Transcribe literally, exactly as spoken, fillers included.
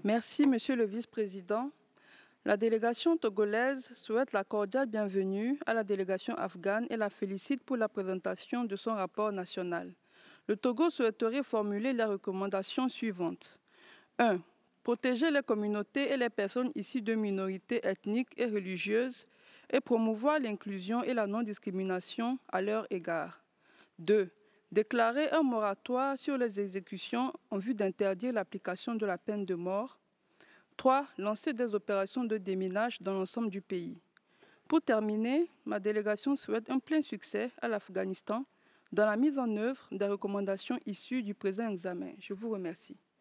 Merci, Monsieur le Vice-président. La délégation togolaise souhaite la cordiale bienvenue à la délégation afghane et la félicite pour la présentation de son rapport national. Le Togo souhaiterait formuler les recommandations suivantes. un. Protéger les communautés et les personnes issues de minorités ethniques et religieuses et promouvoir l'inclusion et la non-discrimination à leur égard. deux. Déclarer un moratoire sur les exécutions en vue d'interdire l'application de la peine de mort. trois. Lancer des opérations de déminage dans l'ensemble du pays. Pour terminer, ma délégation souhaite un plein succès à l'Afghanistan dans la mise en œuvre des recommandations issues du présent examen. Je vous remercie.